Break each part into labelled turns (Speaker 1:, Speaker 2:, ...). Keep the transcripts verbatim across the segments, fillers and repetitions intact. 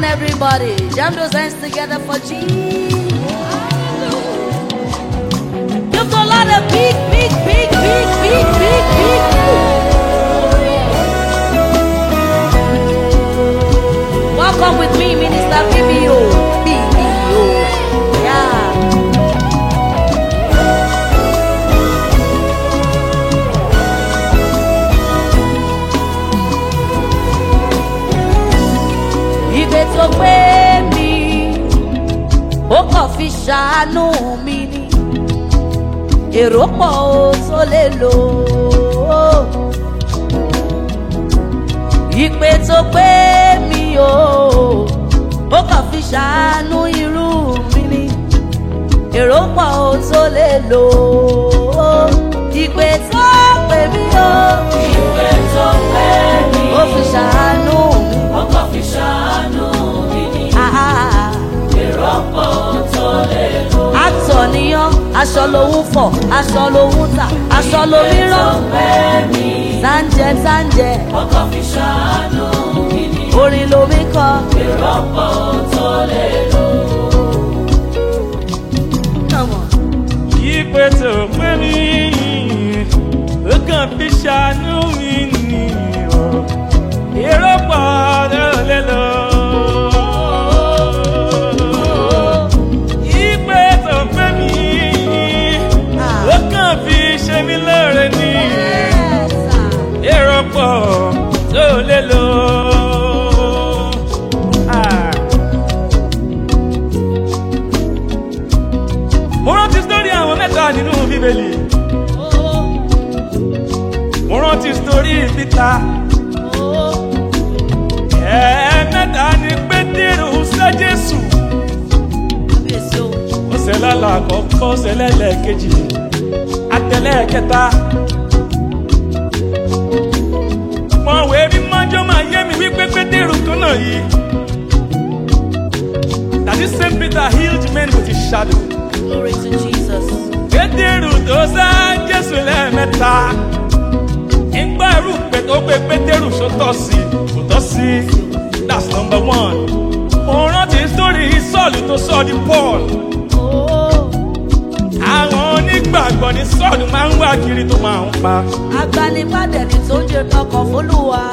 Speaker 1: on, everybody. Jam those hands together for Jesus. Give the Lord a big, big, big, big, big, big, big. Welcome with me, Minister B B O. B B O. Yeah. Ìgbé tó pé mi, ó kàn fi ṣàánú mi ni. Èrò pọ̀ ó tó lè lò ó. Ìpè tó pé mi o, ó kàn fi ṣàánú irú mi ni. Èrò pọ̀ ó tó lè lò ó. Ìpè tó pé mi o,
Speaker 2: ìpè tó pé mi,
Speaker 1: ó fi ṣàánú mi.
Speaker 2: ó kàn fi ṣàánú mi ni.
Speaker 1: Ah,
Speaker 2: Èrò pọ̀ ó tó lè lò.
Speaker 1: àtọ̀nìyàn aṣọ lòun fọ̀ aṣọ lòun tà aṣọ lòun
Speaker 2: Ìpè tó
Speaker 1: rán.
Speaker 2: pé mi,
Speaker 1: Sáńjẹ sáńjẹ
Speaker 2: ó kàn fi ṣàánú mi ni.
Speaker 1: orin lomi kọ.
Speaker 2: Èrò pọ̀ ó tó lè lò.
Speaker 1: Come on.
Speaker 3: Ìpè tó pé mi, ó kàn fi ṣàánú mi ni. Èrò pọ̀ tó lè lò. Ìpè tó pé mi, ó kàn fi ṣe mí lóore ni.
Speaker 1: Yes, sir.
Speaker 3: Èrò pọ̀ tó lè lò. Ah. Mo rántí sítórì àwọn mẹ́ta nínú Bíbélì.
Speaker 1: Oh,
Speaker 3: Mo rántí sítórì Pítà.
Speaker 1: oh.
Speaker 3: Ẹ̀ẹ̀mẹ́ta ni Pétérù sẹ́ Jésù.
Speaker 1: Kábíyèsí o.
Speaker 3: Ó ṣe lálà àkọ́kọ́, ó ṣe lẹ́lẹ́kejì, àtẹlẹ́kẹta. Mọ̀wé mímọ́jọ́ máa yé mi wípé Pétérù kan náà yìí. That this same Peter healed men with his shadow.
Speaker 1: Glory to Jesus.
Speaker 3: Pétérù tó sá Jésù lẹ́ẹ̀mẹ́ta. Ìgbà ẹrú pé tó pé Pétérù ṣó tọ́ sí kò tọ́ sí. That's number one. Mo rántí sórí Sọ́ọ̀lù tó sọ di Paul.
Speaker 1: Oh,
Speaker 3: Àwọn onígbàgbọ́ ní Sọ́ọ̀lù máa ń wá kiri tó máa ń pa.
Speaker 1: agbanibádẹ̀ni tó ń jẹ ọkọ̀ fólúwa.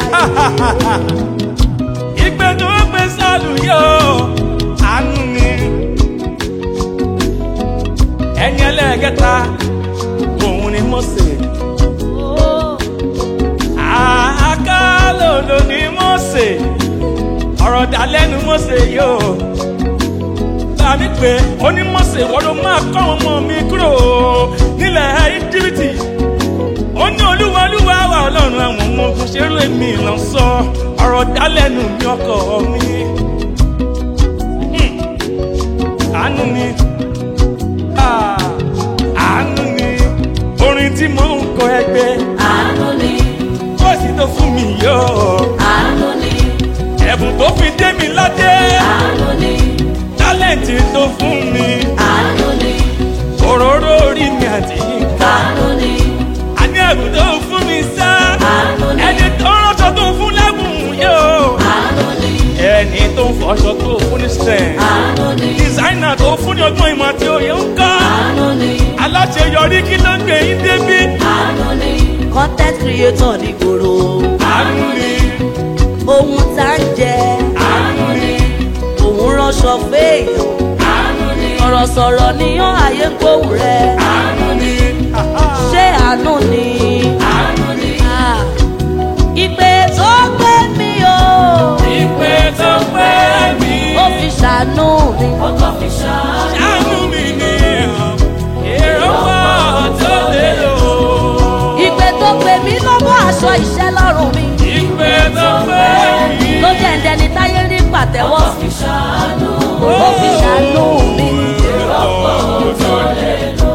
Speaker 3: Ìgbẹ́ tó pé Sọ́ọ̀lù yóò àánú ni. Ẹni ẹlẹ́ẹ̀kẹta òun ni Mósè.
Speaker 1: Oh,
Speaker 3: Àkàlòlò ní Mósè, ọ̀rọ̀ dà lẹ́nu Mósè yóò. Bá mi pé ó ní Mósè wọ́n ló máa kọ́ àwọn ọmọ mi kúrò nílẹ̀ Íjíbítì. Ó ní Olúwa Olúwa wà Ọlọ́run àwọn ọmọ ogun ṣerú èmi lọ sọ ọ̀rọ̀ dà lẹ́nu mi ọkọ mi. Hmm. Àánú ni, ah, àánú ni, orin tí mò ń kọ ẹgbẹ́.
Speaker 2: Àánú ni,
Speaker 3: Bọ́ọ̀sì tó fún mi yóò.
Speaker 2: àánú ni,
Speaker 3: Ẹ̀bùn tó fi dé mi ládé.
Speaker 2: àánú ni,
Speaker 3: Tálẹ̀ǹtì tó fún mi.
Speaker 2: àánú ni,
Speaker 3: Òróró orí mi àti yínká.
Speaker 2: àánú ni,
Speaker 3: Àní ẹ̀bùn tó fún mi sá.
Speaker 2: àánú ni,
Speaker 3: Ẹni tó ránṣọ tó fún lẹ́bùn yóò.
Speaker 2: àánú ni,
Speaker 3: Ẹni tó ń fọṣọ tó fún ní strength.
Speaker 2: àánú ni,
Speaker 3: Dìsáínà tó fún ní ọgbọ́n ìmọ̀ àti òye ń kọ́.
Speaker 2: àánú ni,
Speaker 3: Aláṣeyọrí kí ló ń gbé yín débí.
Speaker 2: àánú ni,
Speaker 1: content creator ní gbòòrò.
Speaker 3: Àánú ni,
Speaker 1: Ohun tá ń jẹ,
Speaker 3: àánú ni,
Speaker 1: òun ránṣọ fèèyàn.
Speaker 2: àánú ni,
Speaker 1: Ọ̀rọ̀ sọ̀rọ̀ níyàn ayé ń gbóhùn rẹ̀.
Speaker 2: àánú ni,
Speaker 1: Ṣé àánú ni?
Speaker 2: àánú ni,
Speaker 1: Ah, ìpè tó gbé mi o,
Speaker 3: ìpè tó pé mi.
Speaker 1: ó fi ṣàánú mi.
Speaker 2: ó kàn fi ṣàánú.
Speaker 3: Ṣàánú mi ni èrò pọ̀ tó lè lò.
Speaker 1: Ìpè tó gbé mi ló bọ́ aṣọ iṣẹ́ lọ́rùn mi.
Speaker 3: Ìpè tó pé mi.
Speaker 1: Ló jẹ́ ǹdẹ́ni táyé rí pàtẹ́wọ́.
Speaker 2: Ó fi ṣàánú.
Speaker 1: Ó fi ṣàánú mi.
Speaker 3: Èrò pọ̀ tó lè lò.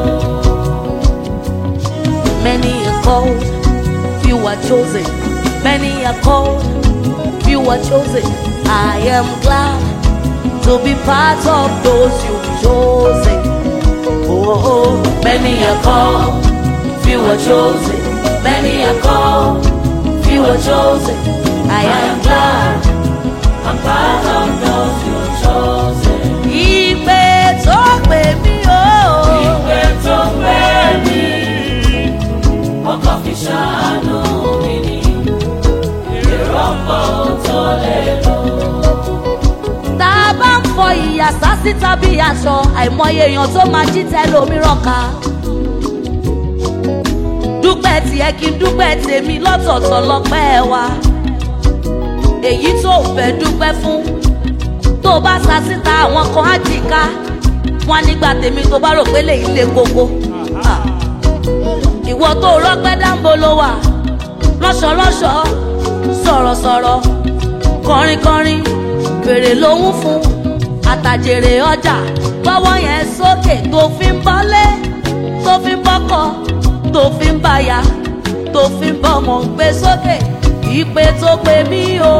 Speaker 1: Many are called, few are chosen. Many are called, few are chosen. I am glad to be part of those you've chosen. Oh, oh. Many are called, few are chosen. Many are called, few are chosen. I am glad
Speaker 2: are part of those you've chosen.
Speaker 1: Ìpè tó pè mí o.
Speaker 2: Ìpè tó pè mí, ọkọ̀ fi ṣàánú mi ni. Èrò ọ̀pọ̀ tó lè lò.
Speaker 1: Tá a bá ń fọ ìyà sásí tàbí aṣọ, àìmọye èèyàn tó máa jí tẹlòmíràn ká. Dúpẹ́ tiẹ̀ kí n dúpẹ́ tèmi lọ́tọ̀ọ̀tọ̀ lọ́pẹ́ wa. Èyí tó fẹ́ dúpẹ́ fún, tó bá sa síta àwọn kan á jì ká. Wọ́n á nígbà tèmi tó bá rò pé lè ilé koko. Ìwọ tó rọ́pẹ́ dáńbò ló wà, rọ́ṣọ̀rọ́ṣọ̀, sọ̀rọ̀sọ̀rọ̀, kọrinkọrin, fèrè lòún fún àtàjèrè ọjà. Gbọ́wọ́ yẹn sókè tó fi ń bọ́lé, tó fi ń bọ́kọ̀, tó fi ń báyà, tó fi ń bọ́mọ gbé sókè. Ìpè tó pè mí o,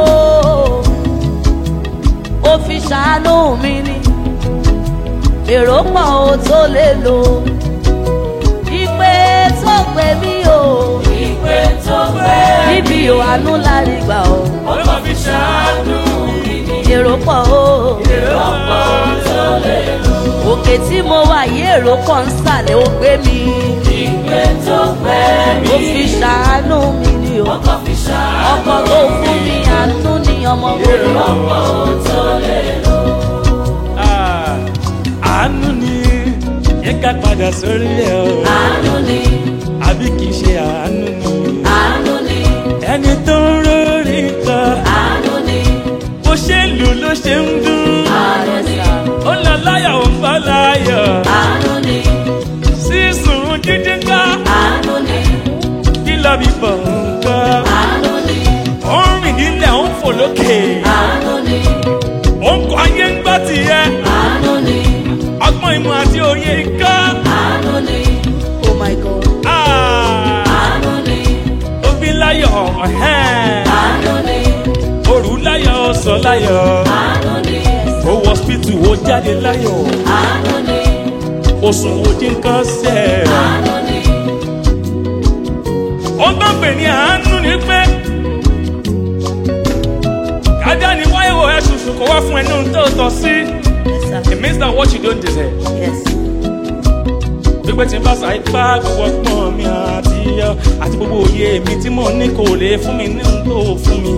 Speaker 1: ó fi ṣàánú mi ni. Èrò pọ̀ o tó lè lò. Ìpè tó pè mí o,
Speaker 2: Ìpè tó pè mí,
Speaker 1: níbi ìwànú lárí gbà o.
Speaker 2: ọkọ̀ fi ṣàánú mi ni.
Speaker 1: Èrò pọ̀ o,
Speaker 2: Èrò ọ̀pọ̀ tó lè lò.
Speaker 1: òkè tí mo wà yí èrò kan ń sàlẹ̀ ó gbé mi.
Speaker 2: Ìpè tó pè mí,
Speaker 1: Ó fi ṣàánú mi ni o.
Speaker 2: ọkọ̀ fi ṣàánú
Speaker 1: Ọkọ tó fún mi àánú ni ọmọ mi.
Speaker 2: èrò ọ̀pọ̀ tó lè lò.
Speaker 3: Ah, àánú ni yẹ ká padà sórí ẹ̀ o.
Speaker 2: Àánú ni,
Speaker 3: Àbí kìí ṣe àánú ni.
Speaker 2: àánú ni,
Speaker 3: Ẹni tó ń rórí kan,
Speaker 2: àánú ni,
Speaker 3: bó ṣe ń lù ló ṣe ń dún.
Speaker 2: àánú ni,
Speaker 3: Ó lọ láyọ̀ ó ń bá láyọ̀.
Speaker 2: àánú ni,
Speaker 3: Sísun dídín ká,
Speaker 2: àánú ni,
Speaker 3: kí lọ bí bọ̀ nǹkan.
Speaker 2: àánú ni,
Speaker 3: Ó ń rìn nílẹ̀ ó ń fò lókè.
Speaker 2: àánú ni,
Speaker 3: Ó ń kọ ayé ń gbọ́ tiẹ̀.
Speaker 2: àánú ni,
Speaker 3: Ọgbọ́n ìmọ̀ àti òye ikọ́.
Speaker 2: àánú ni,
Speaker 1: Oh my God.
Speaker 3: Ah,
Speaker 2: àánú ni,
Speaker 3: Òbí láyọ̀ ọ̀hẹ́n.
Speaker 2: àánú ni,
Speaker 3: Òrù láyọ̀ ọ̀sán láyọ̀.
Speaker 2: àánú ni,
Speaker 3: Ó wọ hospital ó jáde láyọ̀.
Speaker 2: àánú ni,
Speaker 3: Ó sùn ó dín kan sẹ̀.
Speaker 2: àánú ni,
Speaker 3: Ó tó ń pè ní àánú ni pé kájà ni wáyé wo ẹ ṣoṣo kó wá fún ẹ ní ohun tó tọ́ sí.
Speaker 1: Yes, sir.
Speaker 3: It means that what you don't deserve.
Speaker 1: Yes.
Speaker 3: Gbígbé tí n bá sa ipá gbogbo ọgbọ́n mi àti iyọ̀ àti gbogbo òye mi tí mò ń ní kò lè fún mi ní ohun tó fún mi.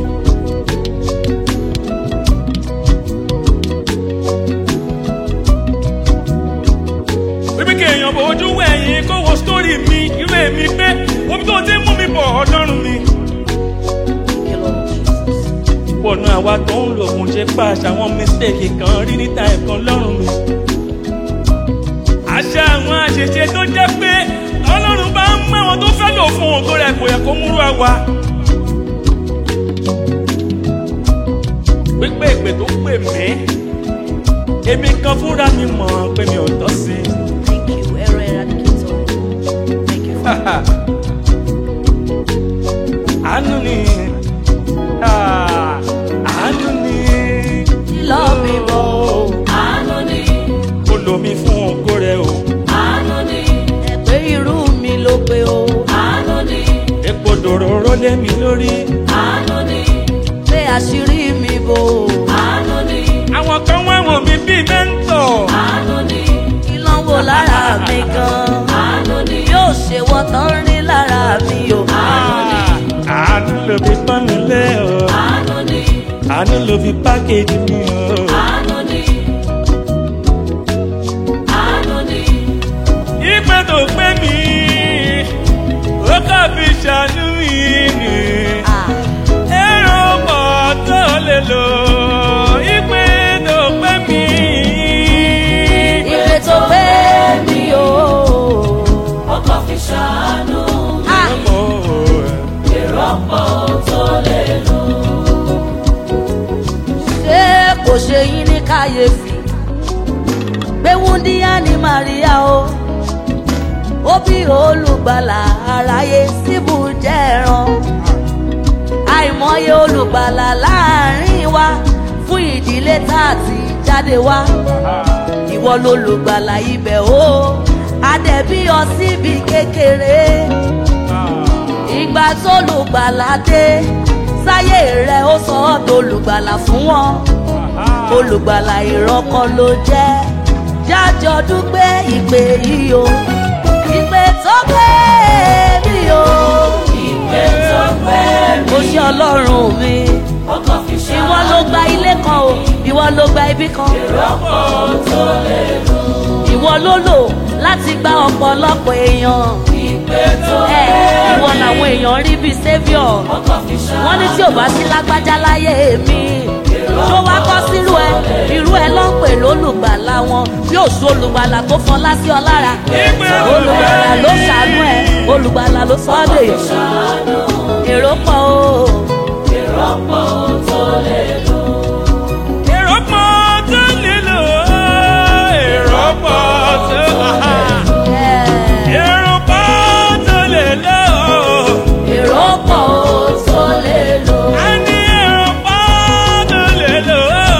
Speaker 3: Bíbí kí èèyàn bò ojú wẹ̀yìn kó wo sítórì mi irú èmi pé omi tó ti mú mi bọ̀ ọlọ́run mi.
Speaker 1: Thank you, Lord Jesus.
Speaker 3: Pọ̀nà àwa tó ń lo òkun ṣe pàṣẹ àwọn mistake kan rí níta ẹ̀kan lọ́rùn mi. Àṣà àwọn àṣìṣe tó jẹ́ pé ọlọ́run bá ń mú àwọn tó fẹ́ lò fún òun tó rẹ̀ kò yẹ kó múrú àwa. Pípé ìpè tó pè mí, èmi kan fúnra mi mọ̀ pé mi ò tọ́ sí.
Speaker 1: Thank you, Ẹ̀rọ Eradicator. Thank you.
Speaker 3: Àánú ni, ah, àánú ni.
Speaker 1: Love me more.
Speaker 2: àánú ni,
Speaker 3: Ó lò mí fún ògo rẹ̀ o.
Speaker 2: àánú ni,
Speaker 1: Ẹ̀pẹ́ irú mi ló pé o.
Speaker 2: àánú ni,
Speaker 3: Epo dòróró lé mi lórí.
Speaker 2: àánú ni,
Speaker 1: Pé àṣírí mi bò.
Speaker 2: àánú ni,
Speaker 3: Àwọn kan wá wọ̀n mi bíi mẹ́ńtọ̀.
Speaker 2: àánú ni,
Speaker 1: Kí ló ń wò lára mi gan?
Speaker 2: àánú ni,
Speaker 1: Yóò ṣe wọ́n tán rí lára mi o.
Speaker 3: Ah, àánú ló fi pọ́n mi lé o.
Speaker 2: àánú ni,
Speaker 3: Àánú ló fi pákéjì mi o.
Speaker 2: àánú ni, àánú ni,
Speaker 3: Ìpè tó pé mi, ó kà fi ṣàánú mi ni.
Speaker 1: Ah,
Speaker 3: Èrò pọ̀ tó lè lò. Ìpè tó pé mi.
Speaker 1: Ìpè tó pé mi o.
Speaker 2: ọkọ̀ fi ṣàánú mi.
Speaker 1: Ah,
Speaker 2: Èrò ọ̀pọ̀ tó lè lò.
Speaker 1: ṣé kò ṣe yín ní kàyéfì? Pé wúndíá ni Màríà o. Ó bí olùgbàlà aráyé síbù jẹ́ ẹran. Àìmọye olùgbàlà láàrin wa fún ìdílé tá a ti jáde wá. Ìwọ lolùgbàlà ibẹ̀ o. Adẹ̀bí ọ síbi kékeré. Ìgbà tó lùgbàlà dé sáyé rẹ̀ ó sọ ọ́ dolùgbàlà fún wọn olùgbàlà ìrọ́kọ ló jẹ́ jájọ dúpẹ́ ìpè yìí o ìpè tó gbé mi o
Speaker 2: ìpè tó gbé mi.
Speaker 1: ó ṣe ọlọ́run mi
Speaker 2: ọkọ̀ fi ṣàánú.
Speaker 1: ìwọ ló gba ilé kan o ìwọ ló gba ibi kan
Speaker 2: ìrọ́pọ̀ tó lè lò.
Speaker 1: ìwọ ló lò láti gba ọ̀pọ̀lọpọ̀ èèyàn
Speaker 2: ìpè tó
Speaker 1: ẹ
Speaker 2: gbé mi.
Speaker 1: ìwọ làwọn èèyàn rí bíi saviour
Speaker 2: ọkọ̀ fi ṣàánú.
Speaker 1: wọ́n ní tí ò bá sí lágbájá láyé mi tó wá kọ́ sírú ẹ irú ẹ ló ń pè lólùgbàlà wọn yóò sọ olùgbàlà tó fọlá sí ọ lára olùgbàlà ló ṣàánú ẹ olùgbàlà ló sọ ọ́ dè èrò pọ̀ o.
Speaker 2: ìrọ́pọ̀ tó lè lò.
Speaker 3: èrò pọ̀ tó lè lò èrò pọ̀ tó èrò pọ̀ tó lè lò
Speaker 1: èrò pọ̀ tó lè lò
Speaker 3: a ní èrò pọ̀ tó lè lò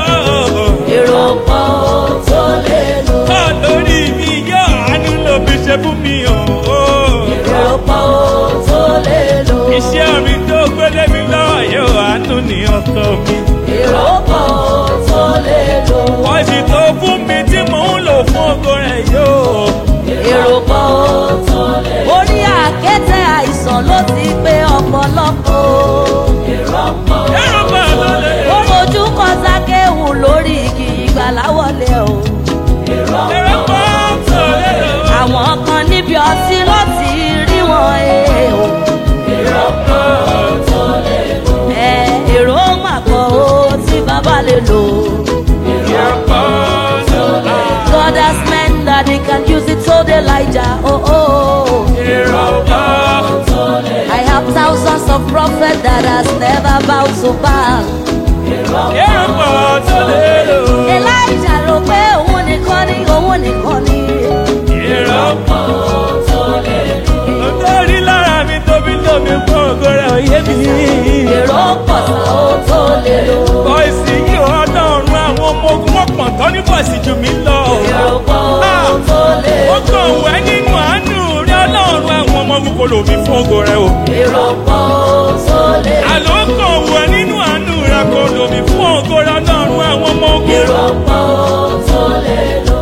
Speaker 1: èrò pọ̀ tó lè lò
Speaker 3: kọ́ lórí mi yóò àánú ló fi ṣe fún mi o.
Speaker 1: èrò pọ̀ tó lè lò
Speaker 3: iṣẹ́ mi tó gbélé mi lọ́wọ́ yóò àánú ní ọkọ mi.
Speaker 1: èrò pọ̀ tó lè lò
Speaker 3: Ọ̀sìn tó fún mi tí mò ń lò fún ògo rẹ̀ yóò.
Speaker 1: èrò pọ̀ tó lè lò orí àkéte àìsàn ló ti gbé ọ̀pọ̀lọpọ̀
Speaker 2: ìrọ́pọ̀
Speaker 3: Ẹ̀rọ bá lọ lè.
Speaker 1: ó rojú kan sákéwù lórí igi ìgbàlá wọlé o
Speaker 3: Ẹ̀rọ bá tó lè lò.
Speaker 1: àwọn kan níbi ọtí ló ti rí wọn ee o
Speaker 2: ìrọ́pọ̀ tó lè lò.
Speaker 1: ẹ èrò mà kọ o tí bàbá lè lò
Speaker 3: Ẹ̀rọ bá tó lè lò.
Speaker 1: God has meant that he can use it so Elijah oh oh
Speaker 3: Ẹ̀rọ bá
Speaker 2: tó lè lò.
Speaker 1: I have thousands of prophets that has never bowed to Baal
Speaker 3: Ẹ̀rọ bá tó lè lò.
Speaker 1: Elijah rò pé òun nìkan ni òun nìkan ni
Speaker 3: Ẹ̀rọ bá
Speaker 2: tó lè lò.
Speaker 3: lórí lára mi tóbi tóbi fún ògo rẹ̀ òye mi.
Speaker 1: èrò pọ̀ sá ó tó lè lò
Speaker 3: Bọ́ìsì yìí ọlọ́run àwọn ọmọ ogun wọ́n pọ̀ tán ní bọ́ìsì jù mí lọ.
Speaker 1: èrò pọ̀ tó lè
Speaker 3: Ó
Speaker 1: lò
Speaker 3: kàn wẹ́ nínú àánú rẹ̀ ọlọ́run àwọn ọmọ ogun kò lò mí fún ògo rẹ̀ o.
Speaker 1: èrò pọ̀ tó lè lò
Speaker 3: Àlọ́ kàn wẹ́ nínú àánú rẹ̀ kò lò mí fún ògo rẹ̀ ọlọ́run àwọn ọmọ ogun.
Speaker 1: èrò pọ̀ tó lè lò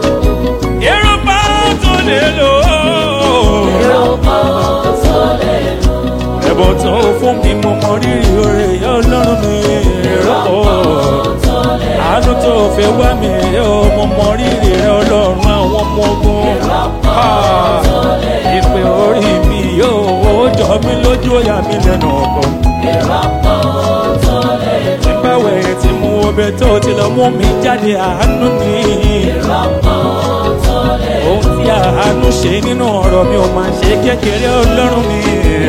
Speaker 3: Èrò bá tó lè lò ó.
Speaker 1: èrò pọ̀ tó lè lò
Speaker 3: Ẹ̀bùn tó fún mi mo mọ rírì oore ìyá ọlọ́run mi. Èrò pọ̀ àánú tó fẹ́ wá mi yóò mo mọ rírì rẹ̀ ọlọ́run àwọn ọmọ ogun. Ah, ìpè orí mi yóò ó jọ mí lójú ọ̀yà mi lẹ́nu ọkọ̀. Nígbà wẹ̀yẹ tí mo ọbẹ̀ tó ti lọ mú mi jáde àánú ni. Ohun tí àánú ṣe nínú ọ̀rọ̀ mi ò máa ṣe kékeré ọlọ́run mi.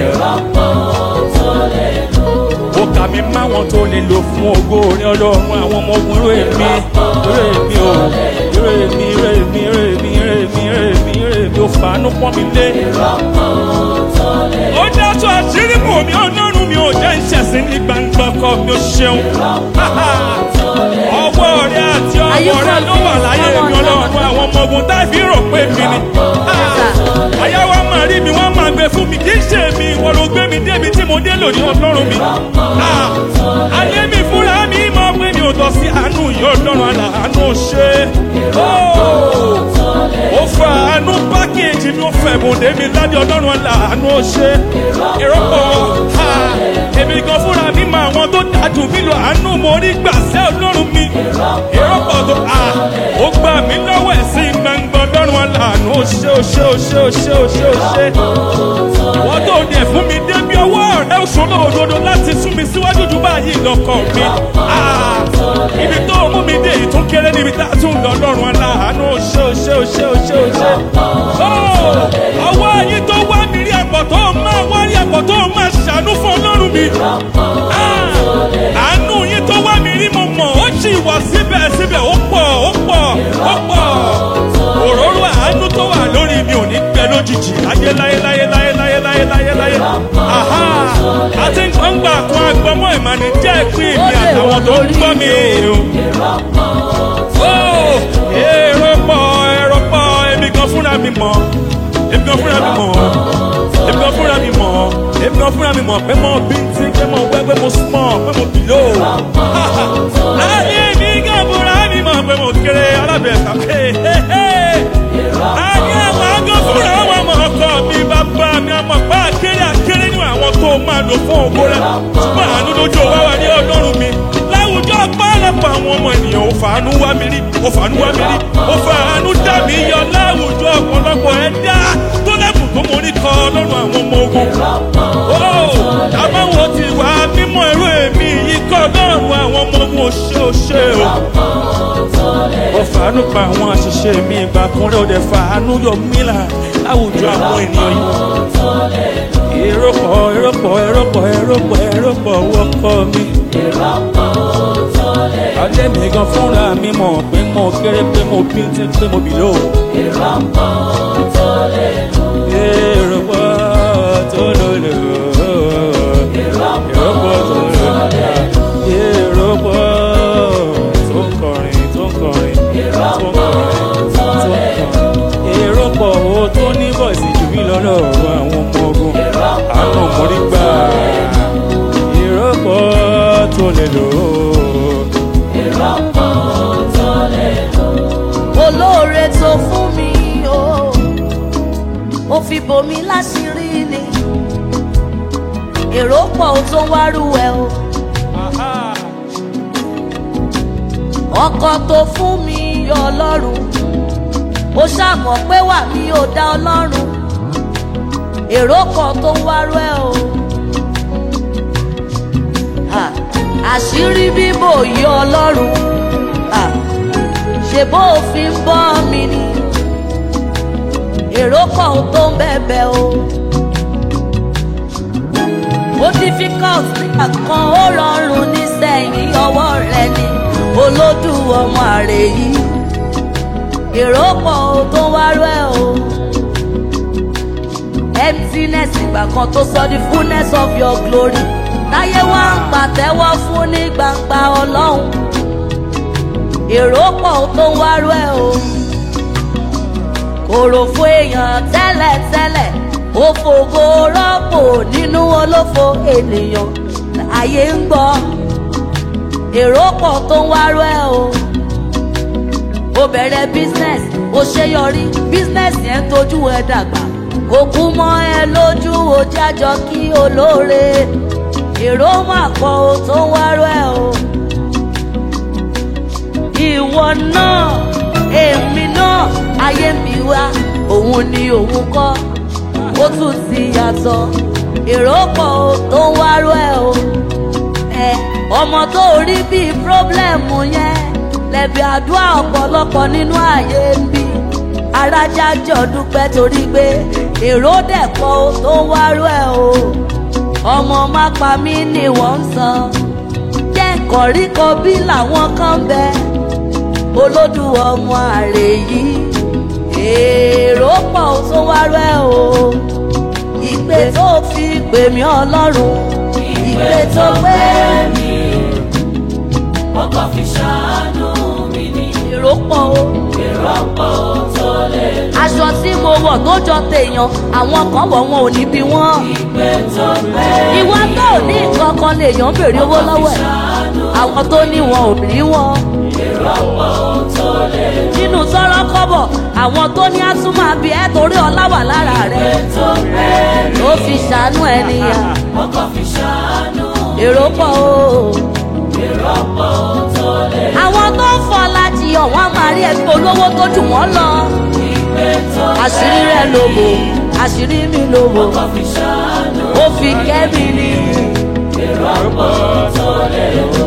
Speaker 3: Ó kà mí máwọn tó lè lò fún ògo orin ọlọ́run àwọn ọmọ ogun irú èmi irú èmi o irú èmi irú èmi irú èmi irú èmi irú èmi irú èmi ó fàánú pọ́n mi lé. Ó dáṣọ àṣírí bò mí ọlọ́run mi ò jẹ́ ìṣẹ̀sìn ní gbangba ọkọ mi ò ṣeun. Ọwọ́ rẹ̀ àti ọwọ́ rẹ̀ ló wà láyé mi ọlọ́run àwọn ọmọ ogun táìbí rò pé mi ni. Àyà wa máa rí mi wọ́n máa gbé fún mi kì í ṣe mi ìwọ ló gbé mi débi tí mo dé lòdì ọlọ́run mi. Ayé mi fúnra mi mọ̀ pé mi ò tọ́ sí àánú yìí ọlọ́run àlàánú ṣe. Ó fa àánú pákéjì mi ó fẹ́ bùn débi ládé ọlọ́run àlàánú ṣe. Ìrọ́pọ̀ èmi gan fúnra mi mọ àwọn tó dájú mi lọ àánú mo rí gbàṣẹ́ ọlọ́run mi. Ìrọ́pọ̀ tó ó gbà mí lọ́wọ́ ẹ̀sìn gbangba ọlọ́run àlàánú ṣe ó ṣe ó ṣe ó ṣe ó ṣe ó ṣe. Wọ́n tó dẹ̀ fún mi débi ọwọ́ rẹ̀ òṣòro òdodo láti sún mi síwájú ju báyìí lọ́kàn mi. Ibi tó mú mi dé ìtún kéré níbi tá a tún lọ lọ́rùn aláàánú ṣe ó ṣe ó ṣe ó ṣe ó ṣe. Ọwọ́ yìí tó wá mi rí àpọ̀ tó máa wá rí àpọ̀ tó máa ṣàánú fún ọlọ́run mi. Àánú yìí tó wá mi rí mo mọ̀ ó sì wà síbẹ̀síbẹ̀ ó pọ̀ ó pọ̀ ó pọ̀. Òróró àánú tó wà lórí mi ò ní gbẹ lójijì láyé láyé láyé láyé láyé láyé láyé láyé. Àti gbọ̀ngbà kan agbọmọ ìmọ̀ni jẹ́ ìpín mi àtàwọn tó ń gbọ́ mi. Èrò pọ̀ èrò pọ̀ èmi gan fúnra mi mọ̀ èmi gan fúnra mi mọ̀ èmi gan fúnra mi mọ̀ èmi gan fúnra mi mọ̀ pé mo bí ń tí pé mo wẹ́ pé mo small pé mo bìlò. ayé mi gan fúnra mi mọ̀ pé mo kéré alábẹ̀ẹ́ta. ayé àwọn gan fúnra wọn mọ̀ ọkọ mi bàbá mi àmọ̀ pé akéré akéré ní àwọn tó máa lò fún ògo rẹ̀. ṣùgbọ́n àánú lójú wa wà ní ọlọ́run mi. láwùjọ pálọ̀pọ̀ àwọn ọmọ ènìyàn ò fàánú wá mi rí ò fàánú wá mi rí ò fàánú dà mí yọ láwùjọ ọ̀pọ̀lọpọ̀ ẹ̀dá tó lẹ́kùn tó mo ní kọ ọlọ́run àwọn ọmọ ogun. àbáwọ̀ ti wà mímọ́ ẹ̀rọ èmi yìí kọ́ ọlọ́run àwọn ọmọ ogun òṣè òṣè o. ó fàánú pa àwọn àṣìṣe mi ìgbà kan rẹ̀ ó dẹ̀ fàánú yọ mí là láwùjọ àwọn ènìyàn yìí. èrò pọ̀ èrò pọ̀ èrò pọ̀ èrò pọ̀ èrò pọ̀ wọ́pọ̀ mi. Ọjọ́ mi gan fúnra mi mọ̀ pé mo kéré pé mo bí tí pé mo bìlò. Èrò pọ̀ tó lè lò. Èrò pọ̀ tó lè lò. Èrò pọ̀ tó lè lò. Èrò pọ̀ tó ń kọrin tó ń kọrin tó ń kọrin tó ń kọrin. Èrò pọ̀ o tó ní bọ̀sì jù mí lọ́dọ̀ àwọn ọmọ ogun. Àánú mo rí gbà. Èrò pọ̀ tó lè lò.
Speaker 1: Olóore tó fún mi o, ó fi bò mí láṣìírí ni. Èrò pọ̀ ó tó ń wárú ẹ o. Ọkọ tó fún mi Ọlọ́run, ó ṣàmọ̀ pé wà mí ò dá Ọlọ́run. Èrò pọ̀ tó ń wárú ẹ o. Àṣírí bíbò yí Ọlọ́run, ṣe bó fi ń bọ́ mi ni. Èrò kan tó ń bẹ̀bẹ̀ o. Ó difficult nígbà kan ó rọrùn nísẹ̀yìn ọwọ́ rẹ ni olódù ọmọ àrè yìí. Èrò kan tó ń wárú ẹ o. Emptiness ìgbà kan tó sọ the fullness of your glory. Táyé wá ń pàtẹ́wọ́ fún ní gbangba Ọlọ́run. Èrò pọ̀ tó ń wárú ẹ o. Kòròfo èèyàn tẹ́lẹ̀tẹ́lẹ̀ ó fògo rọ́pò nínú olófo ènìyàn ayé ń gbọ́. Èrò pọ̀ tó ń wárú ẹ o. Ó bẹ̀rẹ̀ business ó ṣe yọrí business yẹn tójú ẹ dàgbà. Kò kú mọ́ ẹ lójú ó jájọ kí olóore. Èrò máa pọ̀ ó tó ń wárú ẹ o. Ìwọ náà èmi náà ayé mi wá òun ni òun kọ́ ó tún ti yàtọ̀. Èrò pọ̀ ó tó ń wárú ẹ o. ẹ ọmọ tó rí bíi pírọ́blẹ̀mù yẹn lẹ̀bi àdúrà ọ̀pọ̀lọpọ̀ nínú ayé ń bí. arájájọ dúpẹ́ torí pé èrò dẹ̀ pọ̀ ó tó ń wárú ẹ o. ọmọ má pa mí ni wọ́n ń sọ. jẹ́ kọ̀ríkọ bí làwọn kan bẹ. Olódù ọmọ àrè yìí. Èrò pọ̀ tó wárú ẹ o. Ìpè tó fi pè mí Ọlọ́run. Ìpè tó pè mí. Ọkọ̀ fi ṣàánú mi ni. Èrò pọ̀ o. Èrò pọ̀ tó lè lò. Aṣọ tí mo wọ̀ tó jọ tèèyàn, àwọn kan wọ̀ wọn ò ní bí wọ́n. Ìpè tó pè mí. Ìwọ tó ní nǹkan kan lèèyàn béèrè owó lọ́wọ́ ẹ̀. Àwọn tó ní wọn ò rí wọn. Nínú sọ̀rọ̀ kọ́bọ̀ àwọn tó ní àtúmọ̀ àbí ẹ̀ torí ọlá wà lára rẹ̀. Ó fi ṣàánú ẹnìyà. Èrò pọ̀ o. Àwọn tó ń fọ́ láti yọ̀ wọ́n máa rí ẹbí olówó tó jù wọ́n lọ. Àṣírí rẹ̀ ló bò, àṣírí mi ló bò. Ó fi kẹ́mi ní. Èrò pọ̀ tó lè lò.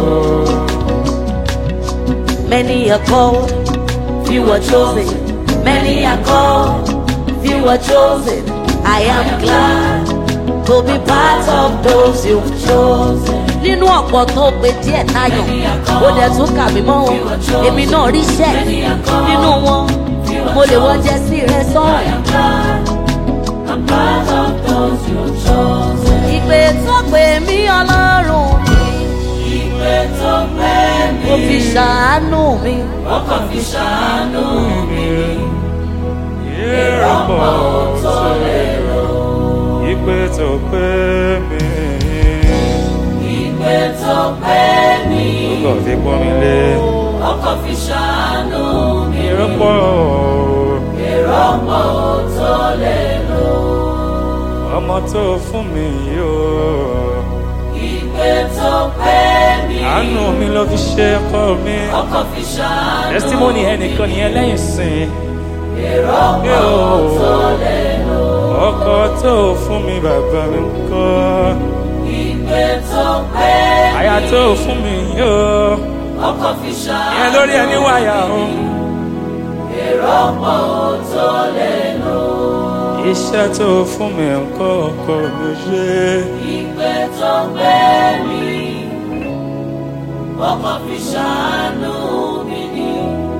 Speaker 1: Many are called, few are chosen. Many are called, few are chosen. I am glad to be part of those you've chosen. Nínú ọ̀pọ̀ tó pe díẹ̀ táyọ̀, ó dẹ̀ tún kà mí mọ́ wọn. Èmi náà rí iṣẹ́ nínú wọn. Mo lè wọ́n jẹ́ sí rẹ sọ́run. Ìpè tó pè mí Ọlọ́run. Ó fi ṣàánú mi.
Speaker 2: Ó kàn fi ṣàánú mi.
Speaker 3: Èrò pọ̀ tó lè lò. Ìpè tó pè mí. fi pọ́n mi lé.
Speaker 2: ọkọ̀ fi ṣàánú mi.
Speaker 3: èrò pọ̀
Speaker 2: èrò pọ̀ tó lè lò.
Speaker 3: ọmọ tó fún mi yóò.
Speaker 2: ìgbé tó pé mi.
Speaker 3: àánú mi ló fi ṣe ọkọ mi.
Speaker 2: ọkọ̀ fi ṣàánú mi.
Speaker 3: testimony ẹnìkan nìyẹn lẹ́yìn sìn.
Speaker 2: èrò pọ̀ tó lè lò.
Speaker 3: ọkọ tó fún mi bàbá mi ń kọ́.
Speaker 2: ìgbé tó pé mi.
Speaker 3: àyà tó fún mi yóò.
Speaker 2: ọkọ̀ fi ṣàánú mi.
Speaker 3: ìyẹn lórí ẹni wáyà o.
Speaker 2: èrò pọ̀ tó lè lò.
Speaker 3: iṣẹ́ tó fún mi ń kọ́ ọkọ mi ṣe.
Speaker 2: ìgbé tó pé mi. ọkọ̀ fi ṣàánú mi ni.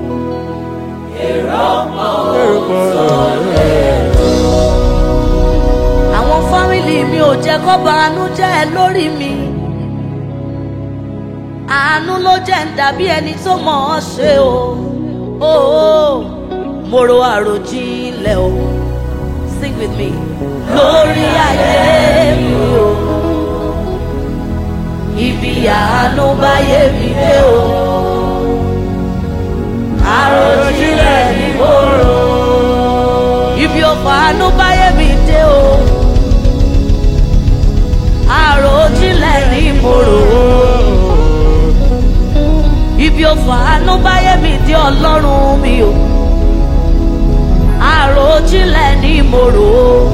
Speaker 2: èrò pọ̀ tó lè lò.
Speaker 1: àwọn fámìlì mi ò jẹ́ kó banú jẹ́ lórí mi. àánú ló jẹ́ ń dàbí ẹni tó mọ̀ ọ́ ṣe o. Oh, mo ro àròjinlẹ̀ o. Sing with me. Lórí ayé mi o. Ibi àánú báyé mi dé o. Àròjinlẹ̀ ni mo rò. Ibi ọ̀pọ̀ àánú báyé mi dé o. Àròjinlẹ̀ ni mo rò. Ibi ọ̀pọ̀ àánú báyé mi dé Ọlọ́run mi o. Àròjinlẹ̀ ni mo rò.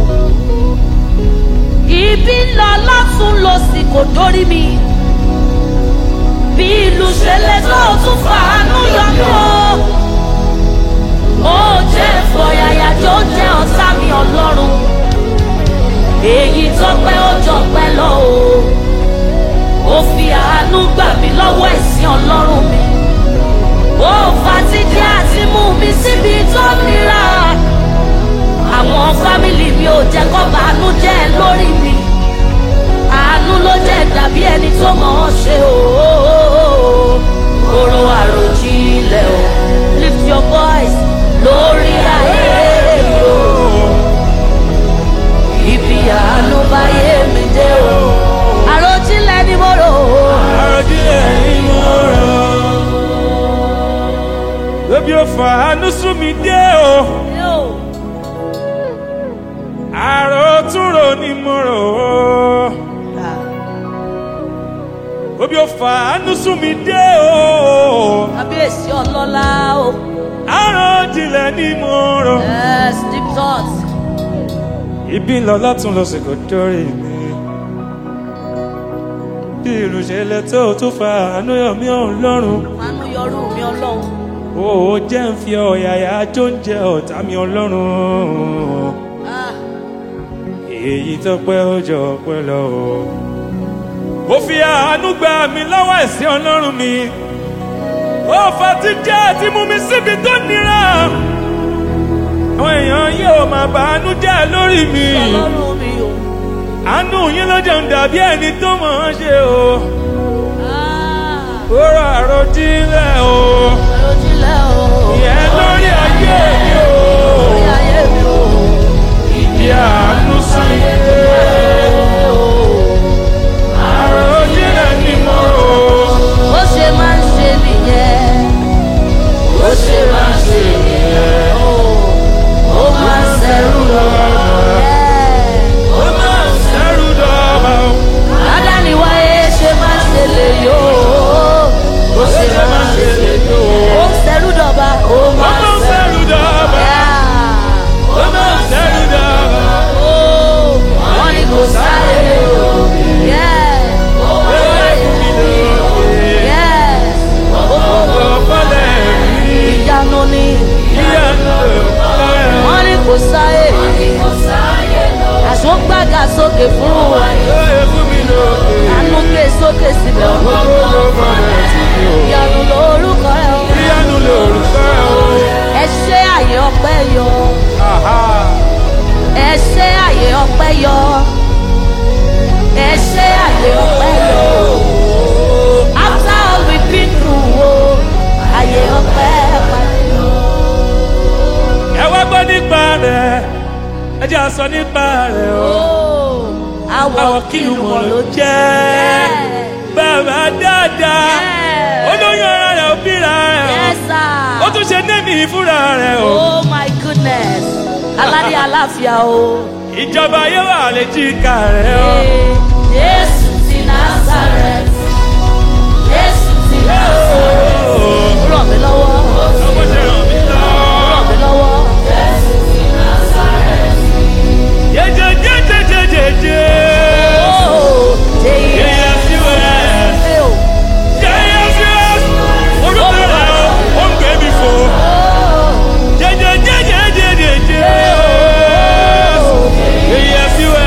Speaker 1: Ibi ńlá látún lọ sí kò dórí mi. Bí ìlú ṣẹlẹ̀ tó tún fàánú yọ mí o. Ó jẹ́ ìfọ̀yàyà tó jẹ́ ọ̀tá mi Ọlọ́run. Èyí tó pẹ́ ó jọ pẹ́ lọ o. Ó fi àánú gbà mí lọ́wọ́ ẹ̀sìn Ọlọ́run mi. Ó fa títí àti mú mi síbi tó nira. Àwọn fámìlì mi ò jẹ́ kó bàánú jẹ́ lórí mi. Àánú ló jẹ́ dàbí ẹni tó mọ̀ ọ́ ṣe o. Kóró àròjinlẹ̀ o. Lift your voice lórí ayé mi o. Ibi àánú báyé mi dé o. Àròjinlẹ̀ ni mo rò.
Speaker 3: àròjinlẹ̀ ni mo rò. lóbi ó fa àánú sún mi dé o. àròtúrò ni mo rò ó. lóbi ó fa àánú sún mi dé o.
Speaker 1: Kábíyèsí ọlọ́lá o.
Speaker 3: àròjinlẹ̀ ni mo rò.
Speaker 1: Yes, deep thoughts.
Speaker 3: ibi ńlọ látún lọ sí kò dórí mi. bí ìlú ṣẹlẹ̀ tó tún fa àánú yọ mí Ọlọ́run.
Speaker 1: Àánú yọrù mi Ọlọ́run.
Speaker 3: ó jẹ́ ń fi ọ̀yàyà jó ń jẹ ọ̀tá mi Ọlọ́run.
Speaker 1: Ah.
Speaker 3: èyí tó pẹ́ ó jọ pẹ́ lọ o. ó fi àánú gbà mí lọ́wọ́ ẹ̀sìn Ọlọ́run mi. ó fa títí àti mú mi síbi tó nira. àwọn èèyàn yóò máa bá àánú jẹ́ lórí mi.
Speaker 1: Ọlọ́run mi o.
Speaker 3: àánú yín ló jẹun dàbí ẹni tó mọ̀ ọ́n ṣe o.
Speaker 1: Ah.
Speaker 3: ó rọ àròjinlẹ̀ o.
Speaker 1: Àròjinlẹ̀ o.
Speaker 3: ìyẹn lórí ayé mi o.
Speaker 1: Lórí ayé mi o.
Speaker 3: ìdí àánú sí i. àròjinlẹ̀ ni mo rò.
Speaker 1: Bó ṣe máa ń ṣe nìyẹn.
Speaker 2: bó ṣe máa ń ṣe nìyẹn.
Speaker 1: Ó máa ń ṣẹ̀rù lọ.
Speaker 3: ó máa ń ṣẹ́rù dọ́ọ̀bà o.
Speaker 1: Adániwáyé ṣe máa ń ṣe lè yó. Bó ṣe máa ń ṣe lè yó. Ó ń ṣẹ̀rù dọ̀ba. Ó
Speaker 3: ó
Speaker 1: máa
Speaker 3: máa ń
Speaker 1: ń ṣẹ̀rù.
Speaker 3: ṣẹ́rù dọ́ọ̀bà.
Speaker 1: Yeah.
Speaker 3: ó máa ń ṣẹ́rù dọ́ọ̀bà.
Speaker 1: Oh, wọ́n ní kò sáré o. Yeah.
Speaker 3: ó yẹ kí ló dé.
Speaker 1: Yes.
Speaker 3: ó fọ́lẹ̀ rí.
Speaker 1: Ìyanu ni.
Speaker 3: ìyanu lọ́lẹ̀.
Speaker 1: Wọ́n ní kò sáré.
Speaker 2: kò sáyé lọ.
Speaker 1: Àsọgbàgà sókè fún wa.
Speaker 3: ó yẹ fún mi lókè.
Speaker 1: Àánú gbé sókè síbẹ̀.
Speaker 3: ó ló fọ́lẹ̀ sí mi o.
Speaker 1: Ìyanu lórúkọ ẹ̀ o.
Speaker 3: ìyanu lórúkọ ẹ̀ o.
Speaker 1: Ẹ ṣé àyè ọpẹ́ yọ.
Speaker 3: Aha.
Speaker 1: Ẹ ṣé àyè ọpẹ́ yọ. Ẹ ṣé àyè ọpẹ́ yọ. After all we been through o, àyè ọpẹ́ padà yọ.
Speaker 3: ẹ wá gbọ́ nípa rẹ̀ ẹ jẹ́ a sọ nípa rẹ̀ o.
Speaker 1: Oh, àwọ̀
Speaker 3: àwọn kìlù mọ̀ ló jẹ́ bàbá dáadáa
Speaker 1: Yeah.
Speaker 3: ó ṣe ní mi fúnra rẹ̀ o.
Speaker 1: Oh my goodness. Aládé aláfíà o.
Speaker 3: Ìjọba yóò wà létí ìka rẹ̀ o.
Speaker 1: Jésù ti Nazareth. Jésù ti Nazareth. Ràn mí lọ́wọ́.
Speaker 3: Ọmọ ṣe ràn mí lọ́wọ́.
Speaker 1: Ràn mí lọ́wọ́. Jésù ti Nazareth.
Speaker 3: Jẹjẹjẹjẹjẹjẹ.
Speaker 1: Oh,
Speaker 3: Jẹ́yẹsí wẹ̀. Jẹ́yẹsí wẹ̀. Orúkọ rẹ̀ ó ń gbé mi fò. Jẹjẹjẹjẹjẹjẹ. Jẹ́yẹsí wẹ̀.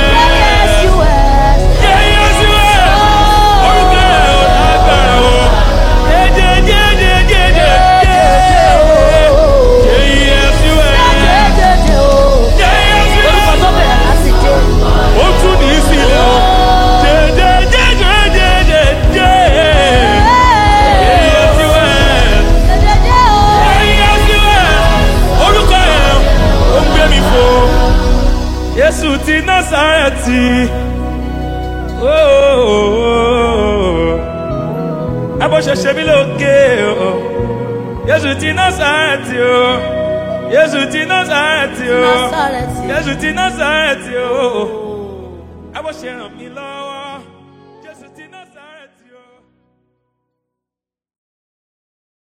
Speaker 3: Jẹ́yẹsí wẹ̀. Orúkọ rẹ̀ ó lágbára o. Jẹjẹjẹjẹjẹjẹ. Jẹ́yẹsí wẹ̀. Jẹ́yẹsí wẹ̀. Ó tún ní sílẹ̀ o. Jẹ́jẹjẹjẹjẹjẹ. Jẹ́yẹsí wẹ̀. Jẹ́yẹsí wẹ̀. Orúkọ rẹ̀ ó ń gbé mi fò. Jésù ti Násárẹ́tì. Ẹ bó ṣe ṣe mí lókè o. Jésù ti Násárẹ́tì o. Jésù ti Násárẹ́tì o.
Speaker 1: Nazareth.
Speaker 3: Jésù ti Násárẹ́tì o. Ẹ bó ṣe ràn mí lọ́wọ́.